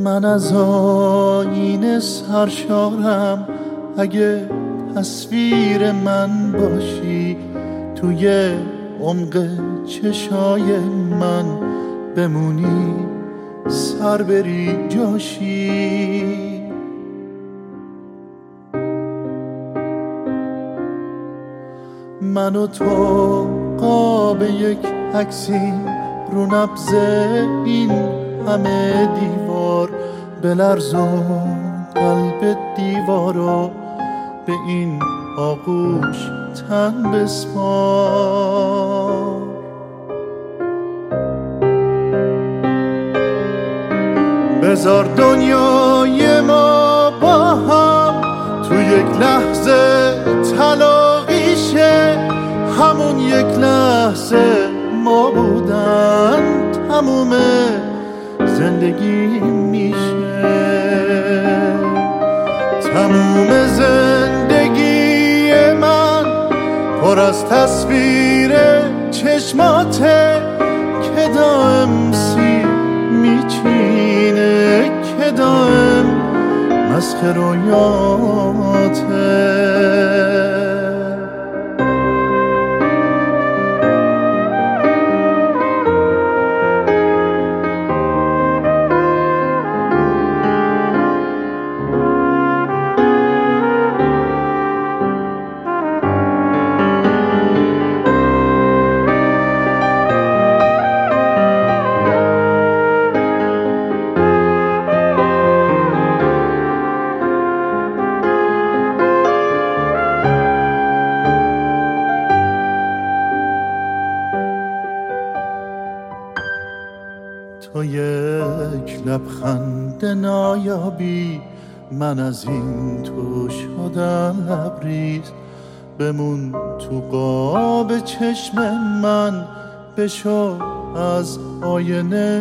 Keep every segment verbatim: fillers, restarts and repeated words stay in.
من از آینه سرشارم، اگه تصویر من باشی توی عمق چشای من بمونی، سر بری جاشی. من و تو قاب یک عکسیم، رو نبض این همه دیوار، بلرزون قلب دیوارو به این آغوش تن بسپار. بذار دنیای ما با هم تو یک لحظه تلاقی شه، همون یک لحظه ما بودن تموم زندگی میشه. تموم زندگی من پر از تصویر چشماته که دائم سیر میچینه، که دائم مسخ رویاته. تو یک لبخند نایابی، من از این تو شدم لبریز. بمون تو قاب چشم من، بشو از آینه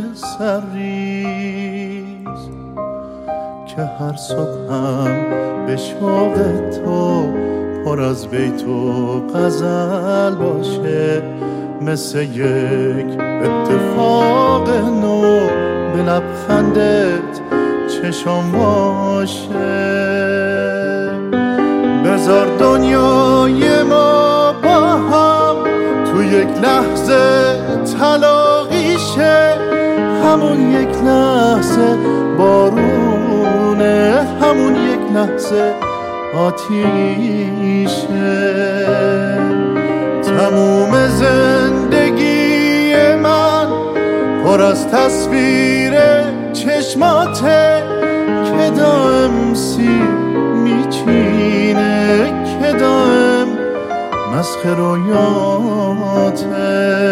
سرریز. که هر صبحم به شوق تو پر از بیت و غزل باشه، مثل یک اتفاق نو به لبخندت چشم باشه. بذار دنیای ما با هم تو یک لحظه تلاقی شه، همون یک لحظه بارونه، همون یک لحظه آتیشه. تموم زندگی من پر از تصویر چشماته که دائم سیر میچینه، که دائم مسخ رویاته.